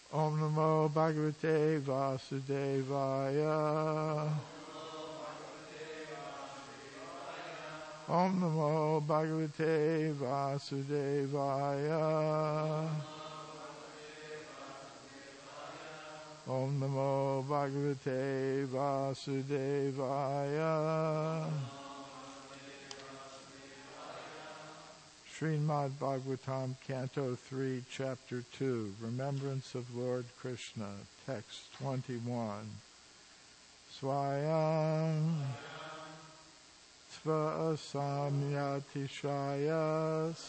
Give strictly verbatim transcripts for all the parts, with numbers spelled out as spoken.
Om Namo Bhagavate Vasudevaya. Om Namo Bhagavate Vasudevaya. Om Namo Bhagavate Vasudevaya. Srimad Bhagavatam, Canto three, Chapter two, Remembrance of Lord Krishna, Text twenty-one. Swayam Tva Samyatishayas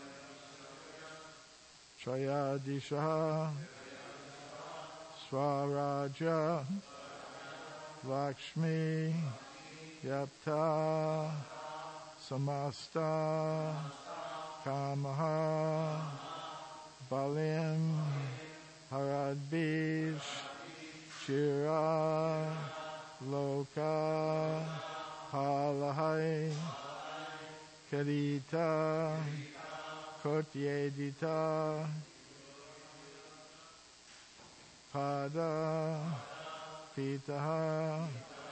Trayadisha Swaraja Lakshmi Yapta Samasta Kamaha Balim Haradbish Shira Loka Halahai Karita Kotyedita Pada Pitaha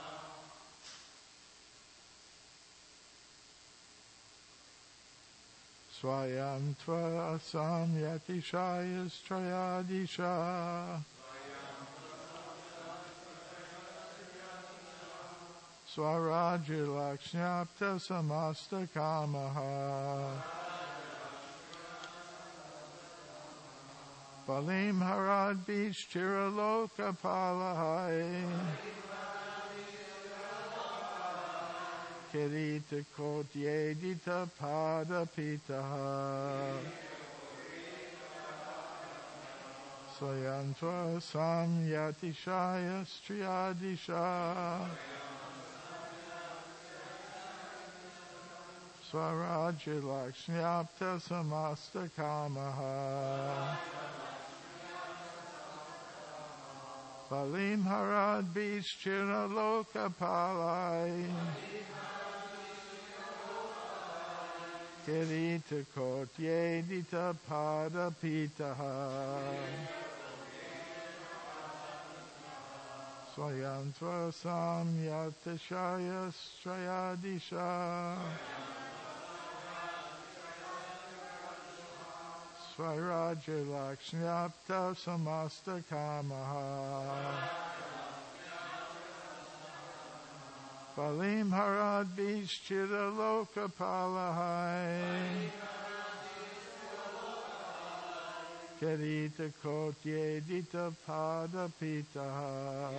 Swayam Tva Samyatishayas Trayadisha Swaraja Lakshnyapta Samasta Kamaha Balim Harad Bishchira Loka Palahai Kirita Kotyedita Pada Pitaha Swayantva Samyatishaya Striyadisha Swaraja Lakshnyapta Samasta Kamaha Balim Harad Bishchira Loka Palai Kirita Kotyedita Pada Pitaha Swayantva Samyatishaya Strayadisha Swaraja Lakshnyapta Samasta Kamaha Balim Harad Bishchira Loka Palahai Kirita Kotyedita Pada Pitaha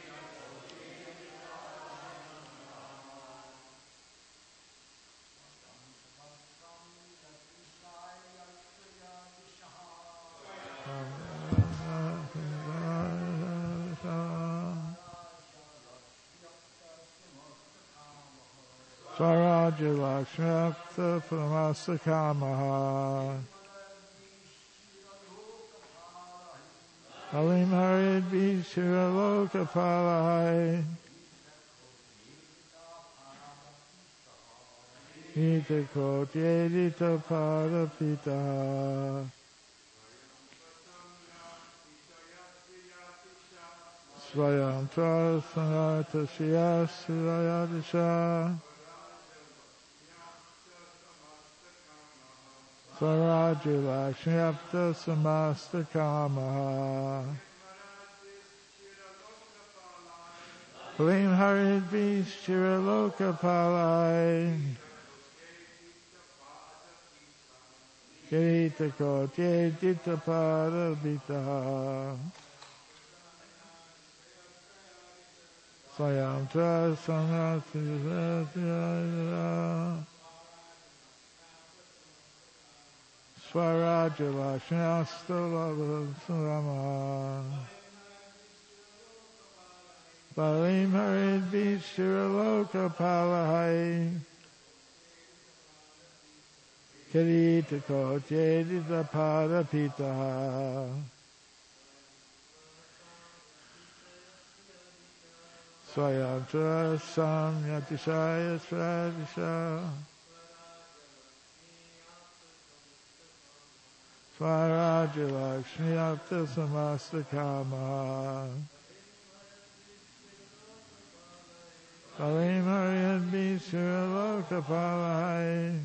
Swaraja Lakshnyapta Samasta Kamaha Balim Harad Bishchira Loka Palahai Kirita Kotyedita Pada Pitaha Swayantva Samyatishaya Strayadisha Swaraja Lakshnyapta Samasta Kamaha Balim Harad Bishchira Loka Palai Kirita Kotyedita Pada Pitaha Swayantva Samyatishaya Swaraja Lakshnyapta Samasta Balim Harad Bishchira Loka Palahai Kirita Kotyedita Pada Pitaha Swayantva Samyatishaya Strayadisha Swaraja Lakshmi Apta Samasta Kama. Kalim Hariyat Bishura Lokapalai.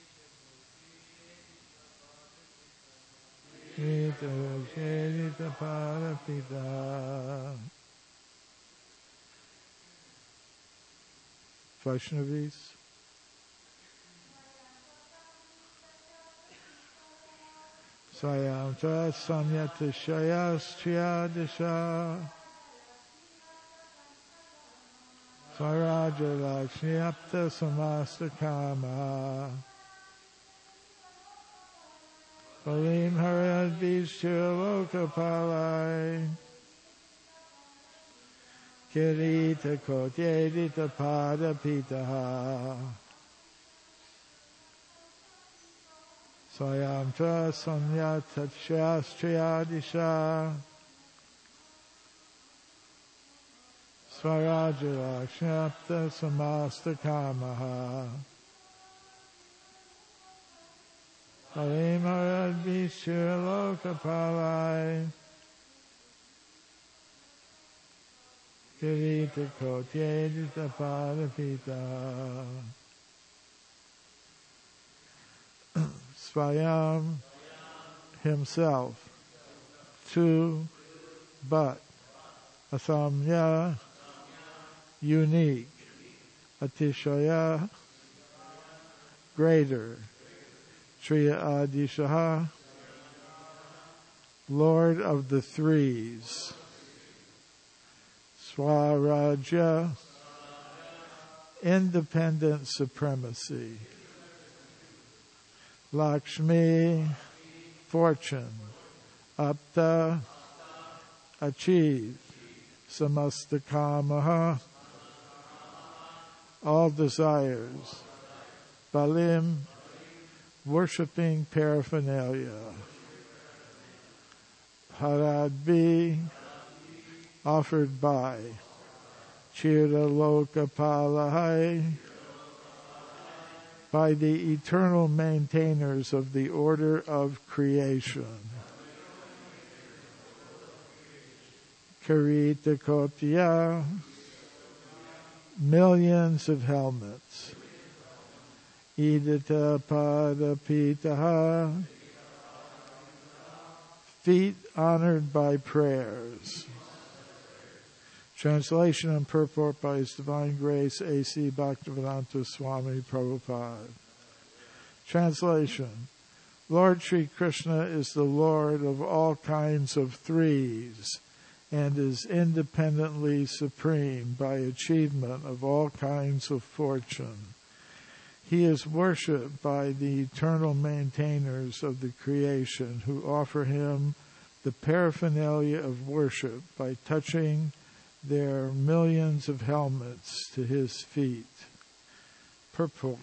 Nita Sherita Parapita. Vaishnavis. Swayam Tra Samyata Shayas Triyadisha. Swaraja Lakshmi Apta Samasta Kama. Balim Harad Vishya Lokapalai. Kirita Kotyedita Pada Pitaha. Swayam Tra Samyata Shastriyadisha. Swaraja Lakshmi Apta Samasta Kamaha. Balim Harad Vishya Lokapalai. Kirita Kotyedita Padapita. Swayam, himself. Two, but. Asamya, unique. Atishaya, greater. Triya Adishaha, Lord of the Threes. Swaraja, independent supremacy. Lakshmi, fortune. Apta, achieve. Samasta Kamaha, all desires. Balim, worshipping paraphernalia. Haradbi, offered by. Chira Lokapalahai, by the eternal maintainers of the order of creation. Karita Kotya, millions of helmets. Idita Padapitaha, feet honored by prayers. Translation and purport by His Divine Grace A C Bhaktivedanta Swami Prabhupada. Translation. Lord Sri Krishna is the Lord of all kinds of threes and is independently supreme by achievement of all kinds of fortune. He is worshipped by the eternal maintainers of the creation who offer him the paraphernalia of worship by touching their millions of helmets to his feet. Purport.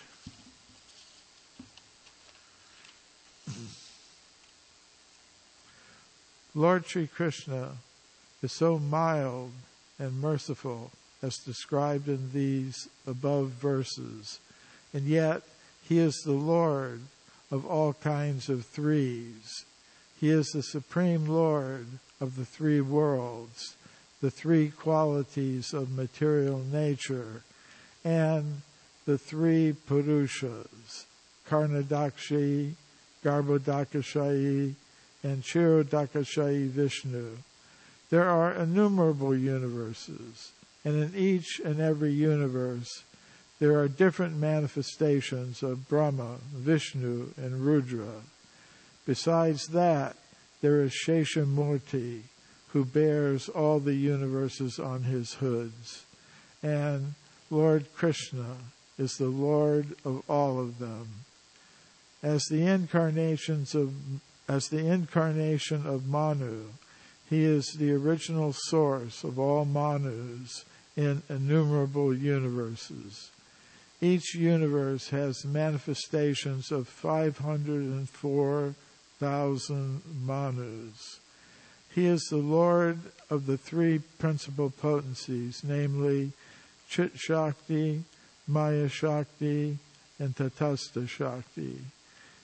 Lord Sri Krishna is so mild and merciful as described in these above verses, and yet he is the Lord of all kinds of threes. He is the supreme Lord of the three worlds, the three qualities of material nature, and the three Purushas, Karnadakshi, Garbhodakashayi, and Chirodakashayi Vishnu. There are innumerable universes, and in each and every universe there are different manifestations of Brahma, Vishnu, and Rudra. Besides that, there is Sheshamurti, who bears all the universes on his hoods, and Lord Krishna is the Lord of all of them. As the incarnations of as the incarnation of Manu, he is the original source of all Manus in innumerable universes. Each universe has manifestations of five hundred four thousand Manus. He is the Lord of the three principal potencies, namely Chit Shakti, Maya Shakti, and Tatastha Shakti.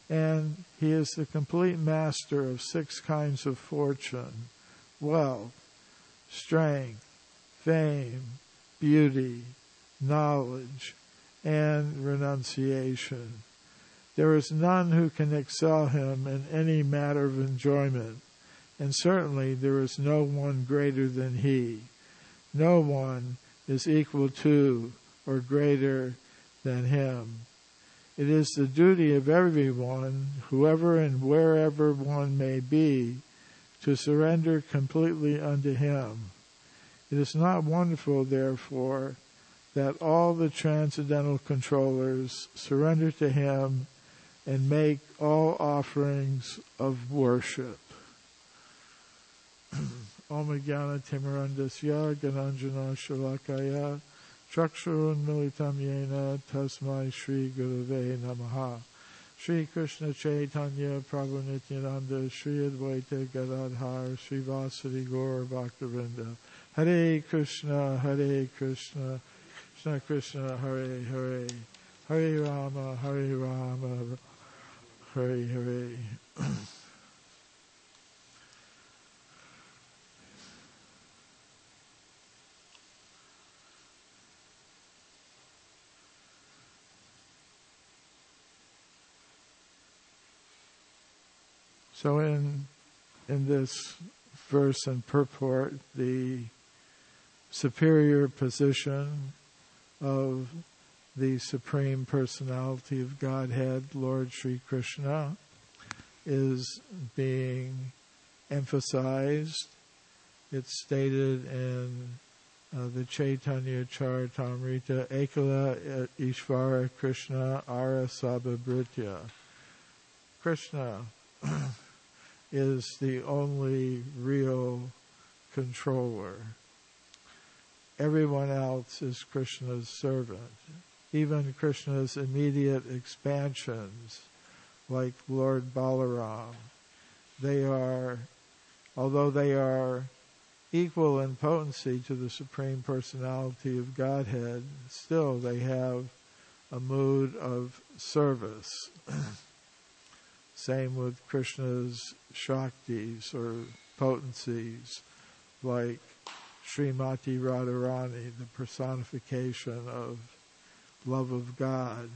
And he is the complete master of six kinds of fortune: wealth, strength, fame, beauty, knowledge, and renunciation. There is none who can excel him in any matter of enjoyment, and certainly there is no one greater than he. No one is equal to or greater than him. It is the duty of everyone, whoever and wherever one may be, to surrender completely unto him. It is not wonderful, therefore, that all the transcendental controllers surrender to him and make all offerings of worship. Om Jnana Timirandasya Gananjana Shalakaya Chakshurun Militam Yena Tasmai Shri Gurave Namaha. Shri Krishna Chaitanya Prabhu Nityananda Shri Advaita Gadadhar Shri Vasari Gaur Bhaktivinoda. Hare Krishna, Hare Krishna, Krishna Krishna, Hare Hare, Hare Rama, Hare Rama, Hare Hare. So in in this verse and purport, the superior position of the Supreme Personality of Godhead, Lord Sri Krishna, is being emphasized. It's stated in uh, the Chaitanya Charitamrita, Ekala Ishvara Krishna Ara Sabhabritya. Krishna is the only real controller. Everyone else is Krishna's servant. Even Krishna's immediate expansions, like Lord Balaram, they are, although they are equal in potency to the Supreme Personality of Godhead, still they have a mood of service. Same with Krishna's Shaktis or potencies, like Srimati Radharani, the personification of love of God.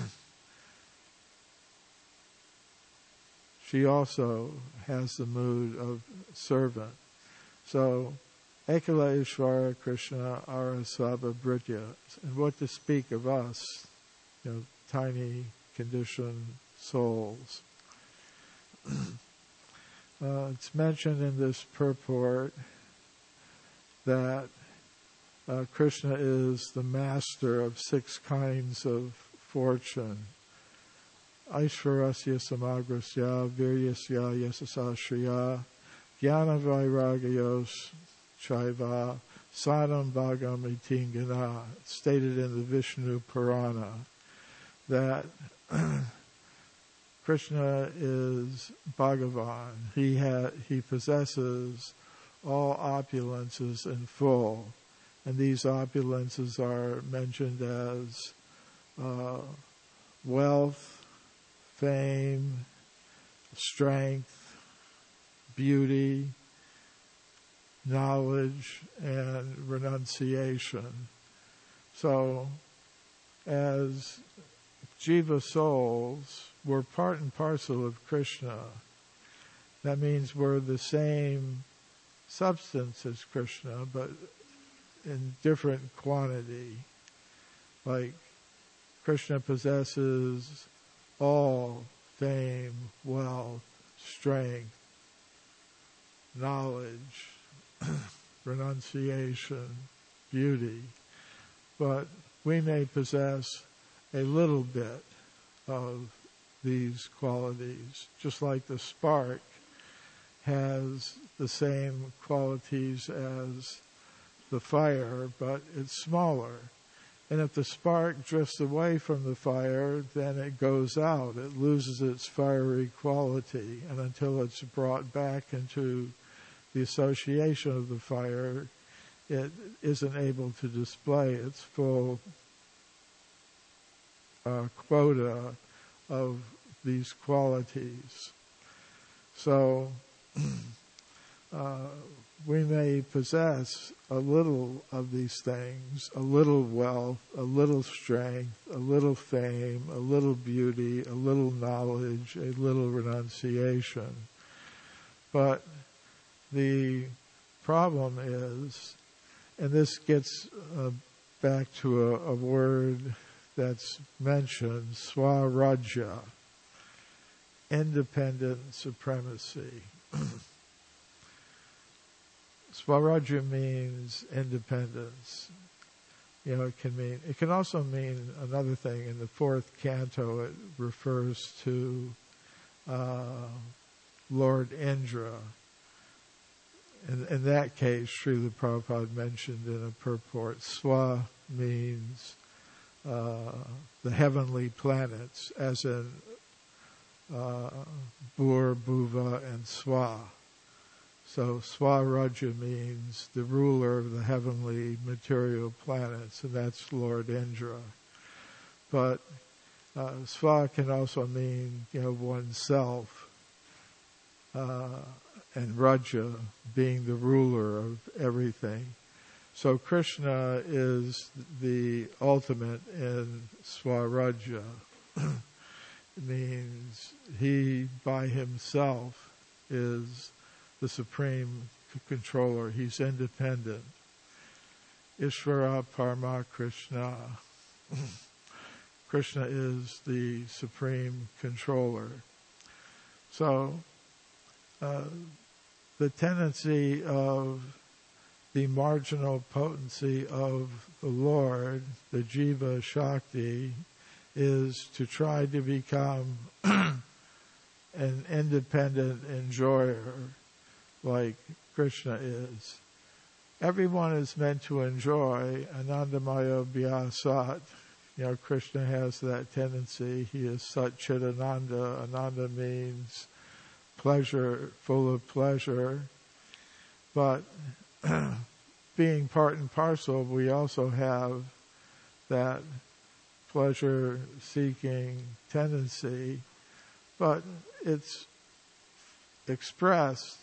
She also has the mood of servant. So, Ekala Ishvara Krishna Ara Sabhabritya. And what to speak of us, you know, tiny conditioned souls. Uh, it's mentioned in this purport that uh, Krishna is the master of six kinds of fortune. Aishvarasya samagrasya viryasya yasasashriya jnana vairagayos chaiva sadam bhagam itingana. Stated in the Vishnu Purana that Krishna is Bhagavan. He ha- he possesses all opulences in full. And these opulences are mentioned as uh, wealth, fame, strength, beauty, knowledge, and renunciation. So, as Jiva souls, we're part and parcel of Krishna. That means we're the same substance as Krishna, but in different quantity. Like Krishna possesses all fame, wealth, strength, knowledge, renunciation, beauty. But we may possess a little bit of these qualities, just like the spark has the same qualities as the fire, but it's smaller. And if the spark drifts away from the fire, then it goes out. It loses its fiery quality. And until it's brought back into the association of the fire, it isn't able to display its full uh, quota of these qualities. So uh, we may possess a little of these things, a little wealth, a little strength, a little fame, a little beauty, a little knowledge, a little renunciation. But the problem is, and this gets uh, back to a, a word that's mentioned, swarajya, independent supremacy. Swarajya means independence. You know, it can mean, it can also mean another thing. In the fourth canto, it refers to uh, Lord Indra. In, in that case, Srila Prabhupada mentioned in a purport, Swa means uh, the heavenly planets, as in uh, Bur, Bhuva, and Swa. So Swarajya means the ruler of the heavenly material planets, and that's Lord Indra. But uh, Swa can also mean, you know, oneself, uh, and Raja being the ruler of everything. So Krishna is the ultimate in Swarajya. It means he by himself is the supreme controller. He's independent. Ishvara Parama Krishna. Krishna is the supreme controller. So, uh, the tendency of the marginal potency of the Lord, the Jiva Shakti, is to try to become an independent enjoyer like Krishna is. Everyone is meant to enjoy Anandamaya Vyasat. You know, Krishna has that tendency. He is Sat Chidananda. Ananda means pleasure, full of pleasure. But being part and parcel, we also have that pleasure-seeking tendency, but it's expressed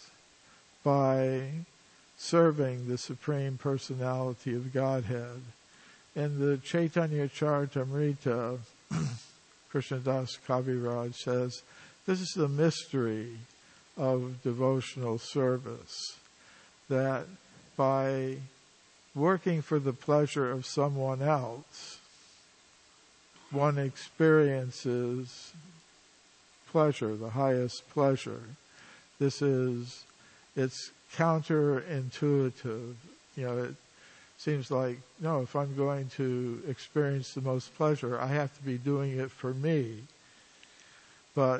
by serving the Supreme Personality of Godhead. In the Chaitanya Charitamrita, Krishnadas Kaviraj says, this is the mystery of devotional service, that by working for the pleasure of someone else, one experiences pleasure, the highest pleasure. This is, it's counterintuitive. You know, it seems like, no, if I'm going to experience the most pleasure, I have to be doing it for me. But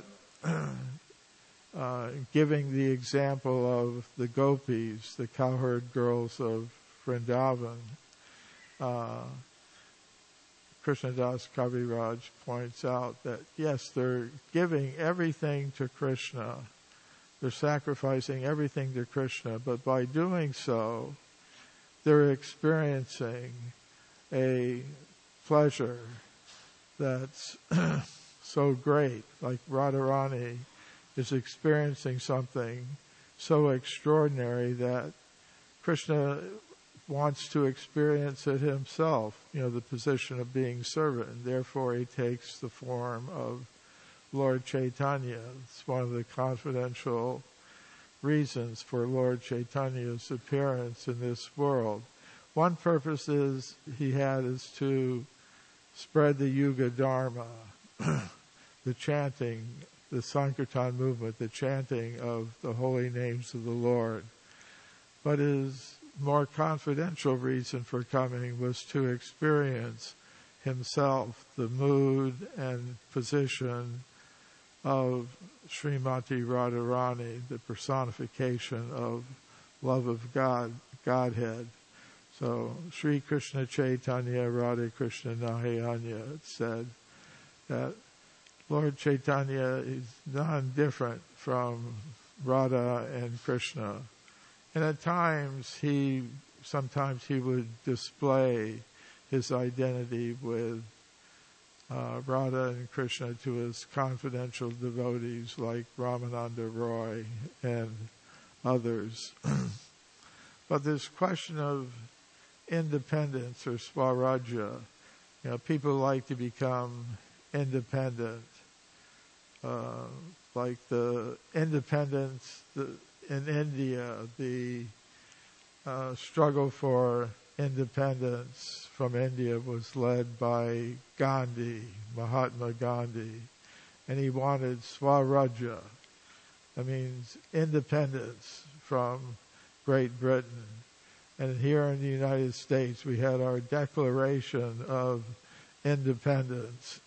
uh, giving the example of the gopis, the cowherd girls of Vrindavan, uh, Krishnadas Kaviraj points out that, yes, they're giving everything to Krishna. They're sacrificing everything to Krishna, but by doing so, they're experiencing a pleasure that's so great. Like Radharani is experiencing something so extraordinary that Krishna wants to experience it himself, you know, the position of being servant, and therefore he takes the form of Lord Chaitanya. It's one of the confidential reasons for Lord Chaitanya's appearance in this world. One purpose is he had is to spread the Yuga Dharma, the chanting, the Sankirtan movement, the chanting of the holy names of the Lord. But his more confidential reason for coming was to experience himself the mood and position of Srimati Radharani, the personification of love of God, Godhead. So, Sri Krishna Chaitanya Radha Krishna Nahayanya, it said that Lord Chaitanya is non-different from Radha and Krishna. And at times he, sometimes he would display his identity with uh, Radha and Krishna to his confidential devotees like Ramananda Roy and others. But this question of independence or Swarajya, you know, people like to become independent, uh, like the independence the, in India, the uh, struggle for independence from India was led by Gandhi, Mahatma Gandhi, and he wanted Swarajya. That means independence from Great Britain. And here in the United States, we had our Declaration of Independence.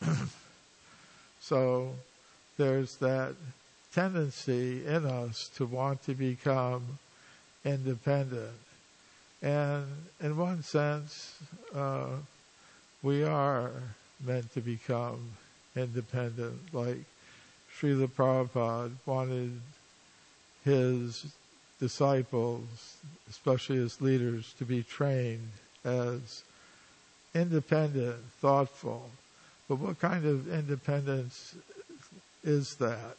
So there's that tendency in us to want to become independent. And in one sense, uh, we are meant to become independent. Like Srila Prabhupada wanted his disciples, especially his leaders, to be trained as independent, thoughtful. But what kind of independence is that?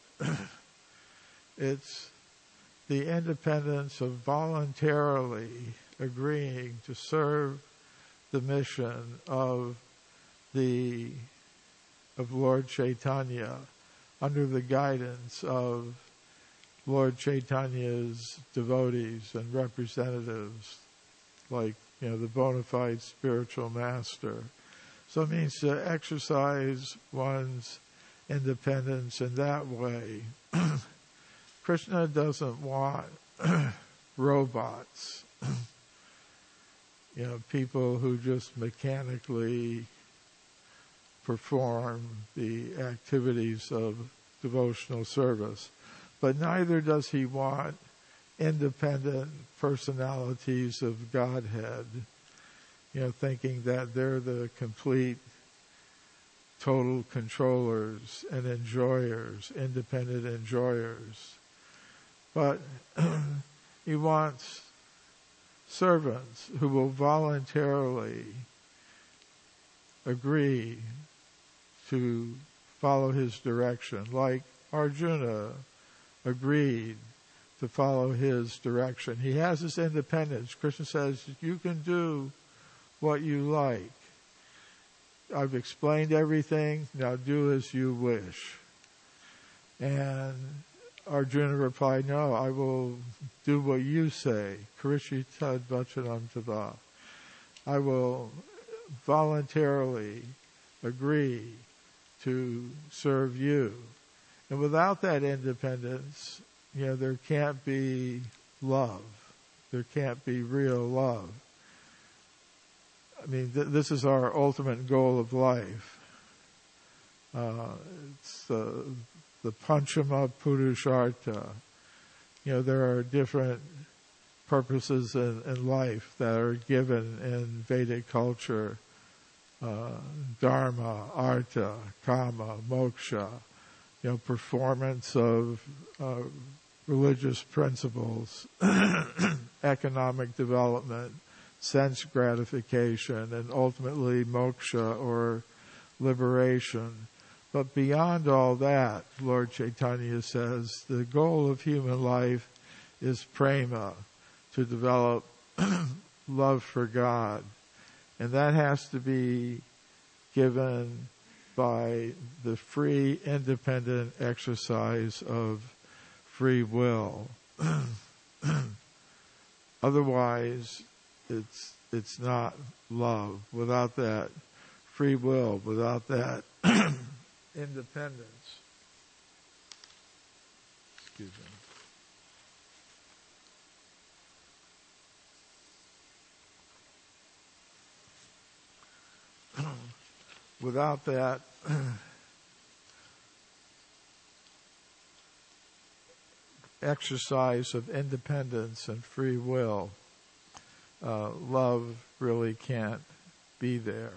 It's the independence of voluntarily agreeing to serve the mission of the of Lord Chaitanya under the guidance of Lord Chaitanya's devotees and representatives, like, you know, the bona fide spiritual master. So it means to exercise one's independence in that way. Krishna doesn't want robots, you know, people who just mechanically perform the activities of devotional service. But neither does he want independent personalities of Godhead, you know, thinking that they're the complete, total controllers and enjoyers, independent enjoyers. But he wants servants who will voluntarily agree to follow his direction, like Arjuna agreed to follow his direction. He has his independence. Krishna says, you can do what you like. I've explained everything, now do as you wish. And Arjuna replied, no, I will do what you say. Karishi tad vachanam tava. I will voluntarily agree to serve you. And without that independence, you know, there can't be love. There can't be real love. I mean, th- this is our ultimate goal of life. Uh, it's the, the Panchama Purushartha. You know, there are different purposes in, in life that are given in Vedic culture. Uh, dharma, artha, kama, moksha. You know, performance of uh, religious principles, economic development, sense gratification, and ultimately moksha or liberation. But beyond all that, Lord Chaitanya says, the goal of human life is prema, to develop love for God. And that has to be given by the free, independent exercise of free will. Otherwise, it's it's not love. Without that free will, without that independence. Excuse me. Without that exercise of independence and free will, uh, love really can't be there.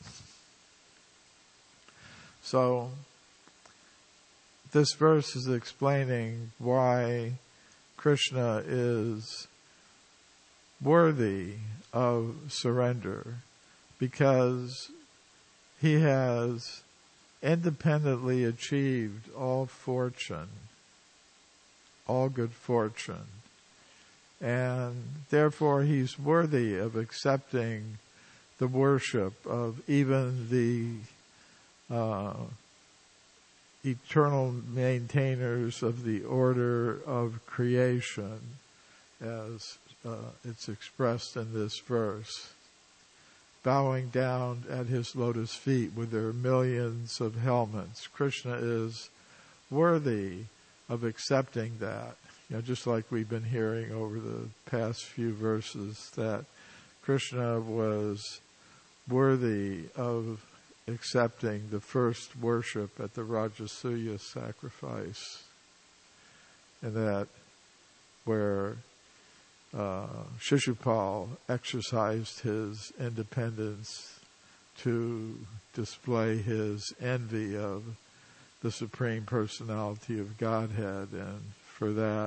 So this verse is explaining why Krishna is worthy of surrender, because he has independently achieved all fortune, all good fortune, and therefore he's worthy of accepting the worship of even the uh, eternal maintainers of the order of creation, as uh, it's expressed in this verse, bowing down at his lotus feet with their millions of helmets. Krishna is worthy of accepting that. You know, just like we've been hearing over the past few verses, that Krishna was worthy of accepting the first worship at the Rajasuya sacrifice, and that where uh, Shishupal exercised his independence to display his envy of the Supreme Personality of Godhead, and for that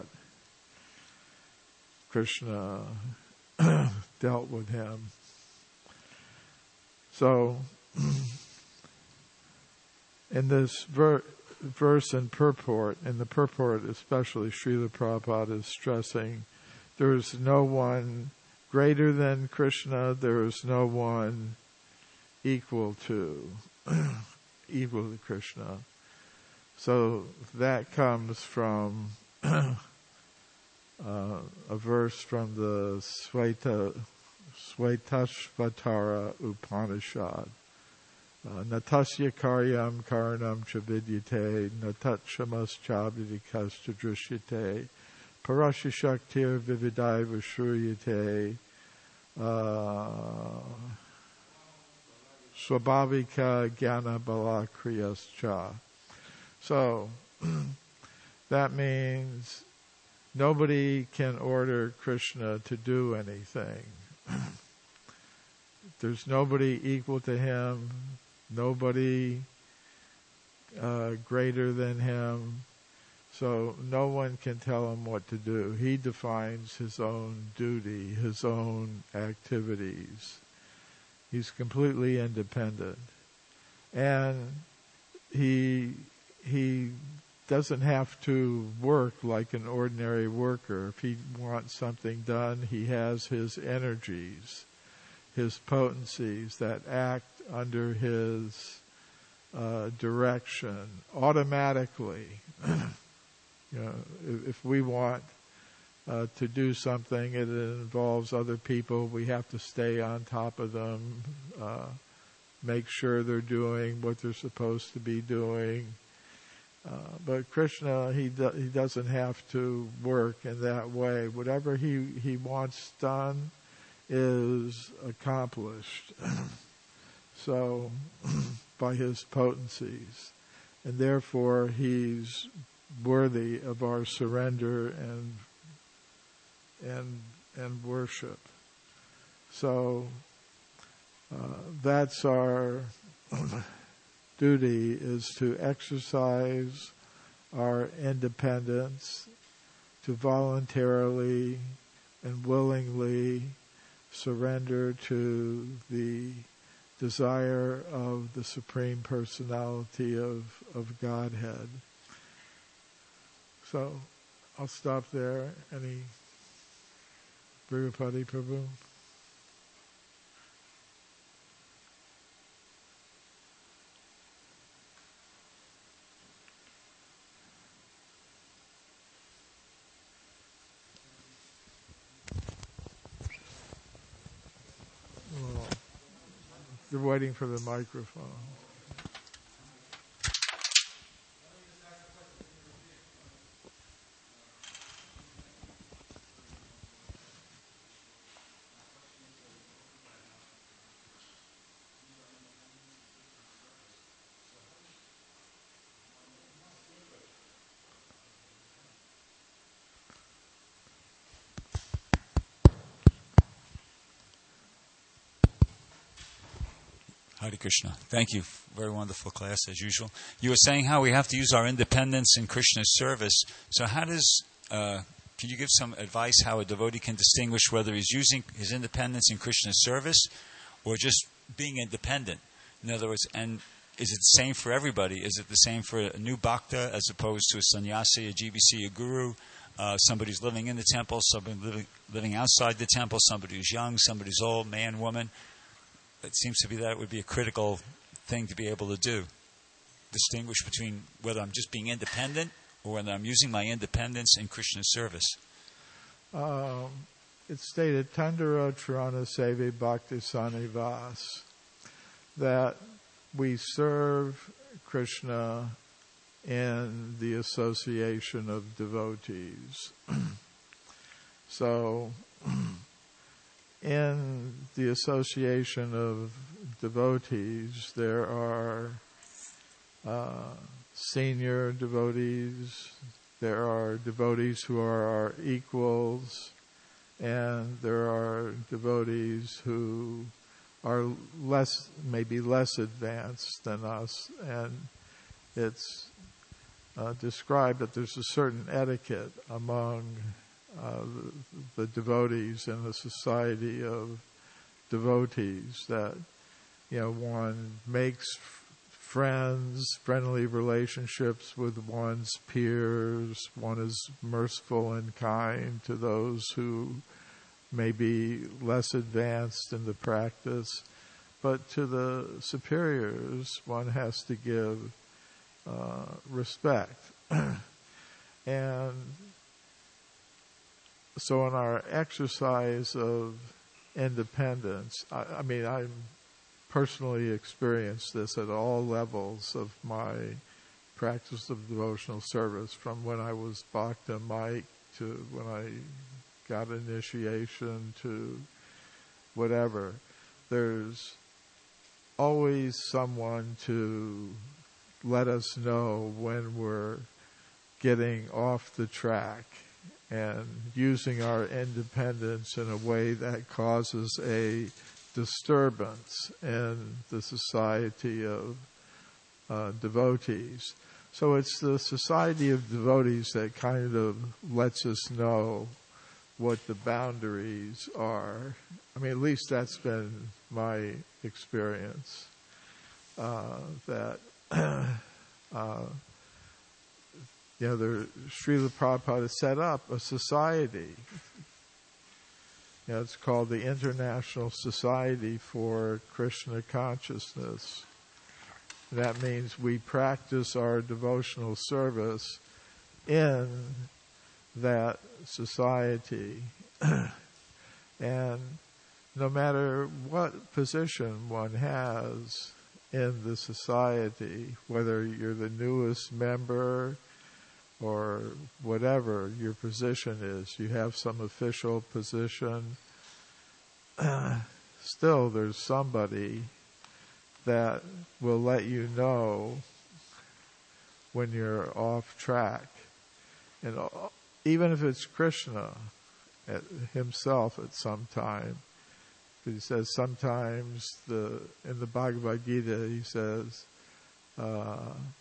Krishna dealt with him. So, in this ver- verse and purport, in the purport especially, Srila Prabhupada is stressing, there is no one greater than Krishna, there is no one equal to, equal to Krishna. So that comes from uh, a verse from the Sweta, Svetashvatara Upanishad. Uh, Natasya karyam karanam chavidyate, natatshamas chabdikas chadrishyate, parashishaktir vividai vashruyate, swabhavika jnana bala kriyascha. So, that means nobody can order Krishna to do anything. There's nobody equal to him, nobody uh, greater than him, so no one can tell him what to do. He defines his own duty, his own activities. He's completely independent. And he he doesn't have to work like an ordinary worker. If he wants something done, he has his energies, his potencies that act under his uh, direction automatically. You know, if, if we want uh, to do something, it involves other people. We have to stay on top of them, uh, make sure they're doing what they're supposed to be doing. Uh, but Krishna, he do, he doesn't have to work in that way. Whatever he, he wants done is accomplished. So, by his potencies. And therefore, he's worthy of our surrender and and and worship. So, uh, that's our duty, is to exercise our independence, to voluntarily and willingly surrender to the desire of the Supreme Personality of, of Godhead. So, I'll stop there. Any Brihapati Prabhu? Well, they're waiting for the microphone. Hare Krishna. Thank you. Very wonderful class as usual. You were saying how we have to use our independence in Krishna's service. So how does, uh, can you give some advice how a devotee can distinguish whether he's using his independence in Krishna's service or just being independent? In other words, and is it the same for everybody? Is it the same for a new bhakta as opposed to a sannyasi, a G B C, a guru, uh, somebody who's living in the temple, somebody living, living outside the temple, somebody who's young, somebody's old, man, woman? It seems to be that it would be a critical thing to be able to do. Distinguish between whether I'm just being independent or whether I'm using my independence in Krishna service. Um, it's stated, Tandara Charana Seve Bhakti Sanivas, that we serve Krishna in the association of devotees. So, in the association of devotees, there are uh, senior devotees, there are devotees who are our equals, and there are devotees who are less, maybe less advanced than us, and it's uh, described that there's a certain etiquette among uh, the, the devotees in a society of devotees that, you know, one makes f- friends, friendly relationships with one's peers, one is merciful and kind to those who may be less advanced in the practice, but to the superiors one has to give uh, respect. And so in our exercise of independence, I, I mean, I personally experienced this at all levels of my practice of devotional service, from when I was Bhakta Mike to when I got initiation to whatever. There's always someone to let us know when we're getting off the track and using our independence in a way that causes a disturbance in the society of uh, devotees. So it's the society of devotees that kind of lets us know what the boundaries are. I mean, at least that's been my experience, uh, that, uh, you know, the Srila Prabhupada set up a society. You know, it's called the International Society for Krishna Consciousness. That means we practice our devotional service in that society. And no matter what position one has in the society, whether you're the newest member or whatever your position is, you have some official position, uh, still there's somebody that will let you know when you're off track. And even if it's Krishna at himself at some time, he says sometimes the in the Bhagavad Gita he says, uh,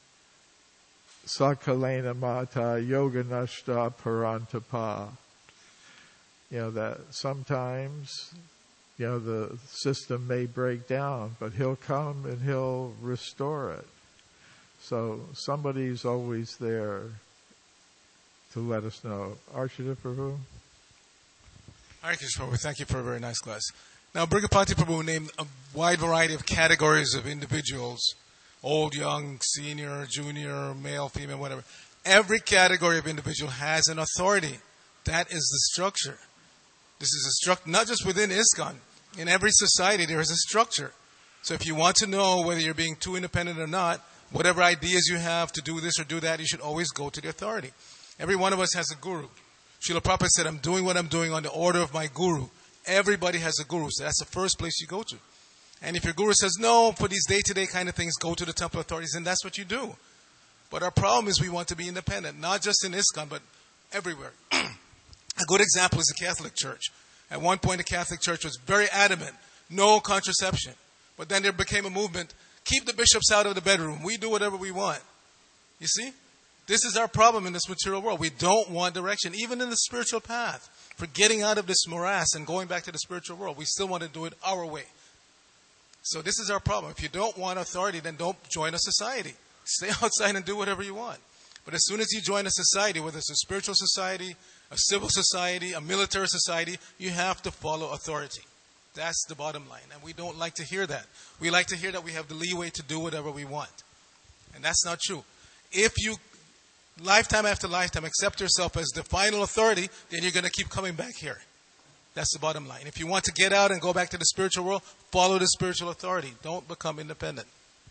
Sakalena Mata Yoga Nashta Parantapa. You know, that sometimes, you know, the system may break down, but he'll come and he'll restore it. So somebody's always there to let us know. Archita Prabhu? Hare Krishna Prabhu, thank you for a very nice class. Now, Brigapati Prabhu named a wide variety of categories of individuals: old, young, senior, junior, male, female, whatever. Every category of individual has an authority. That is the structure. This is a structure, not just within ISKCON. In every society, there is a structure. So if you want to know whether you're being too independent or not, whatever ideas you have to do this or do that, you should always go to the authority. Every one of us has a guru. Srila Prabhupada said, I'm doing what I'm doing on the order of my guru. Everybody has a guru, so that's the first place you go to. And if your guru says, no, for these day-to-day kind of things, go to the temple authorities, and that's what you do. But our problem is we want to be independent, not just in ISKCON, but everywhere. A good example is the Catholic Church. At one point, the Catholic Church was very adamant, no contraception. But then there became a movement, keep the bishops out of the bedroom. We do whatever we want. You see? This is our problem in this material world. We don't want direction, even in the spiritual path. For getting out of this morass and going back to the spiritual world, we still want to do it our way. So this is our problem. If you don't want authority, then don't join a society. Stay outside and do whatever you want. But as soon as you join a society, whether it's a spiritual society, a civil society, a military society, you have to follow authority. That's the bottom line. And we don't like to hear that. We like to hear that we have the leeway to do whatever we want. And that's not true. If you, lifetime after lifetime, accept yourself as the final authority, then you're going to keep coming back here. That's the bottom line. If you want to get out and go back to the spiritual world, follow the spiritual authority. Don't become independent.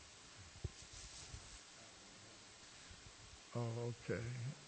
Oh, okay.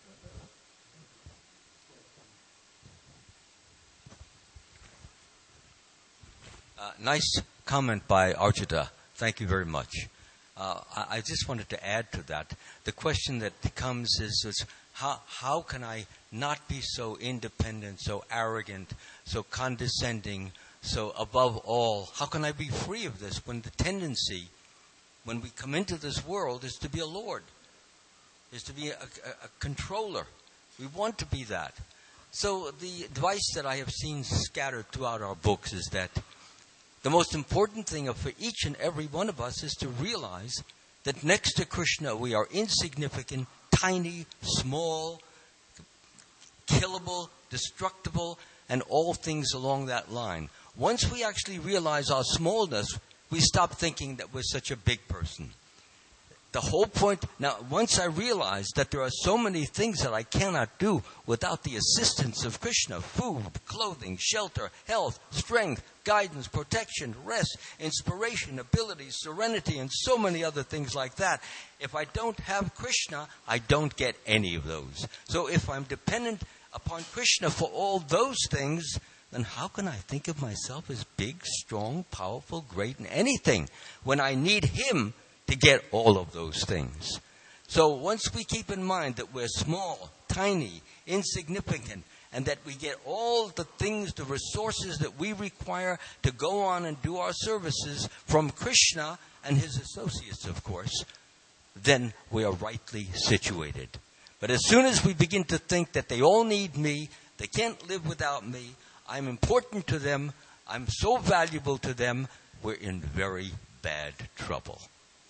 Uh, nice comment by Archita. Thank you very much. Uh, I, I just wanted to add to that. The question that comes is, is how, how can I not be so independent, so arrogant, so condescending, so above all? How can I be free of this when the tendency, when we come into this world, is to be a lord, is to be a, a, a controller? We want to be that. So the advice that I have seen scattered throughout our books is that the most important thing for each and every one of us is to realize that next to Krishna we are insignificant, tiny, small, killable, destructible, and all things along that line. Once we actually realize our smallness, we stop thinking that we're such a big person. The whole point, now once I realize that there are so many things that I cannot do without the assistance of Krishna, food, clothing, shelter, health, strength, guidance, protection, rest, inspiration, ability, serenity, and so many other things like that. If I don't have Krishna, I don't get any of those. So if I'm dependent upon Krishna for all those things, then how can I think of myself as big, strong, powerful, great, and anything when I need Him to get all of those things? So once we keep in mind that we're small, tiny, insignificant, and that we get all the things, the resources that we require to go on and do our services from Krishna and His associates, of course, then we are rightly situated. But as soon as we begin to think that they all need me, they can't live without me, I'm important to them, I'm so valuable to them, we're in very bad trouble.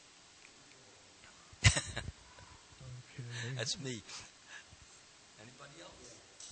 Okay. That's me. Anybody else?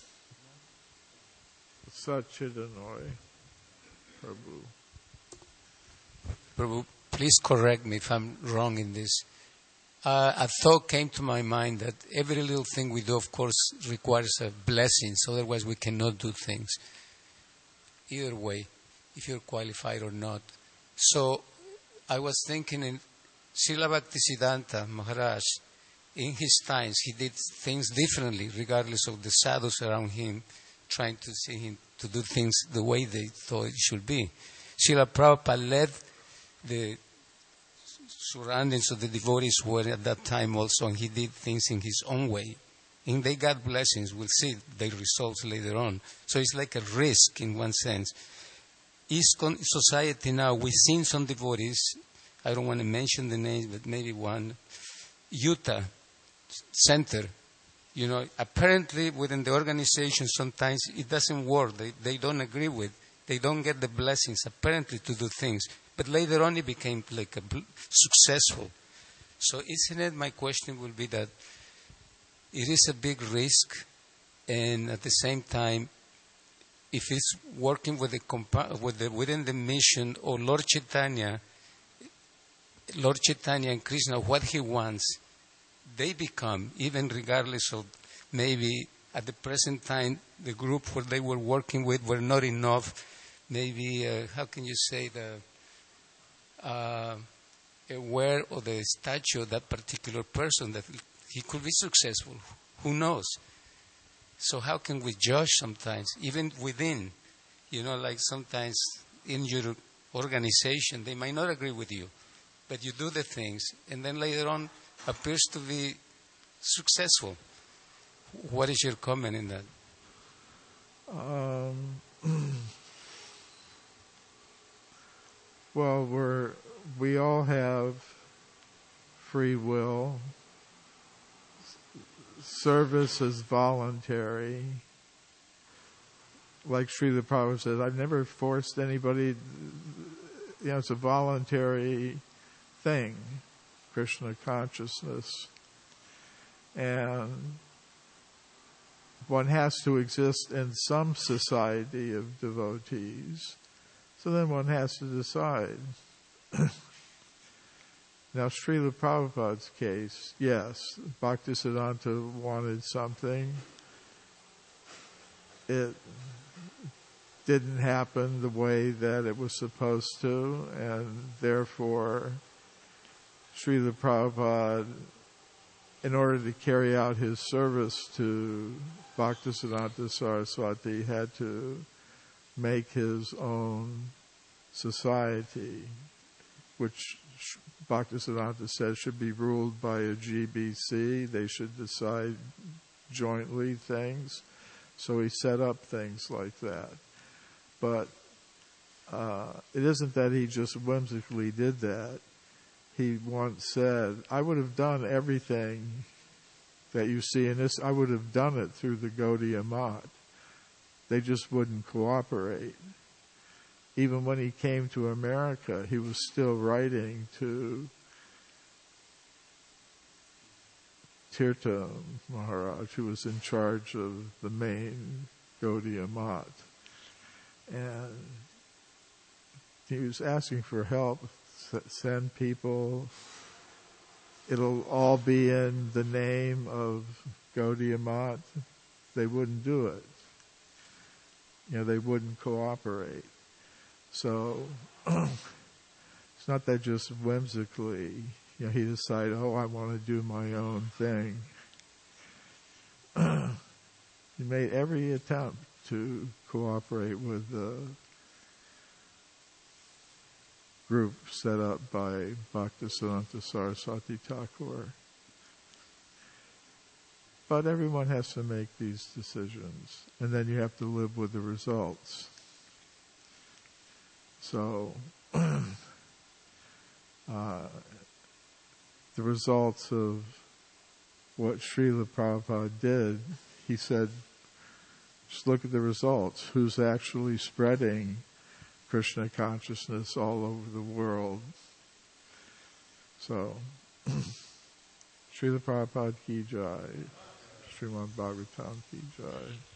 Satchidananda Prabhu. Prabhu, please correct me if I'm wrong in this. Uh, a thought came to my mind that every little thing we do, of course, requires a blessing. So otherwise we cannot do things. Either way, if you're qualified or not. So I was thinking in Srila Bhaktisiddhanta Maharaj, in his times, he did things differently, regardless of the sadhus around him, trying to see him to do things the way they thought it should be. Srila Prabhupada led the surroundings of the devotees who were at that time also, and he did things in his own way. And they got blessings. We'll see their results later on. So it's like a risk in one sense. ISKCON society now, we've seen some devotees, I don't want to mention the names, but maybe one, Utah Center. You know, apparently within the organization sometimes it doesn't work. They, they don't agree with. They don't get the blessings apparently to do things. But later on it became like a bl- successful. So isn't it, my question will be that it is a big risk, and at the same time, if it's working with the, compa- with the within the mission or Lord Chaitanya, Lord Chaitanya and Krishna, what he wants, they become, even regardless of maybe at the present time, the group where they were working with were not enough, maybe, uh, how can you say, the uh, aware of the stature of that particular person, that he could be successful. Who knows? So how can we judge sometimes, even within, you know, like sometimes in your organization, they might not agree with you, but you do the things, and then later on appears to be successful. What is your comment in that? Um, well, we're we all have free will. Service is voluntary. Like Srila Prabhupada said, I've never forced anybody, you know, it's a voluntary thing, Krishna consciousness. And one has to exist in some society of devotees. So then one has to decide. Now, Srila Prabhupada's case, yes, Bhaktisiddhanta wanted something. It didn't happen the way that it was supposed to, and therefore Srila Prabhupada, in order to carry out his service to Bhaktisiddhanta Saraswati, had to make his own society, which Bhaktisiddhanta says should be ruled by a G B C. They should decide jointly things. So he set up things like that. But uh, it isn't that he just whimsically did that. He once said, I would have done everything that you see in this, I would have done it through the Gaudiya Math. They just wouldn't cooperate. Even when he came to America, he was still writing to Tirtha Maharaj, who was in charge of the main Gaudiya Math. And he was asking for help, send people. It'll all be in the name of Gaudiya Math. They wouldn't do it. You know, they wouldn't cooperate. So it's not that just whimsically, you know, he decided, oh, I want to do my own thing. He made every attempt to cooperate with the group set up by Bhaktisiddhanta Saraswati Thakur. But everyone has to make these decisions, and then you have to live with the results. So, uh, the results of what Srila Prabhupada did, he said, just look at the results. Who's actually spreading Krishna consciousness all over the world? So, Srila Prabhupada ki jai, Srimad Bhagavatam ki jai.